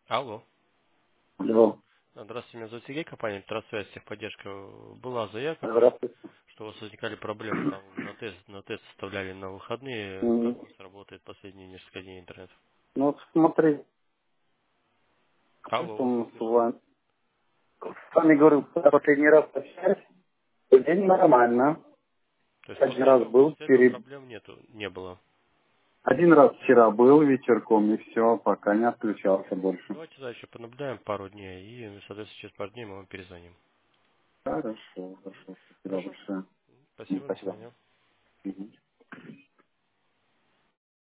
Алло. Алло. Здравствуйте, меня зовут Сергей, компания Трасвязь, техподдержка. Была заявка к вам, Здравствуйте. что у вас возникали проблемы, там на тест составляли на выходные. Как М, у вас работает последние несколько дней интернет? Ну, вот смотри, Алло, вас не поэтому слышно. с вами говорил, когда последний раз общались, то день нормально. То есть Один раз был после этого перед... проблем не было. Один раз вчера был вечерком, и все, пока не отключался больше. Давайте, да, еще понаблюдаем пару дней, и, соответственно, через пару дней мы вам перезвоним. Хорошо, хорошо. Спасибо Хорошо? большое. Спасибо, до Спасибо. свидания. Мгм.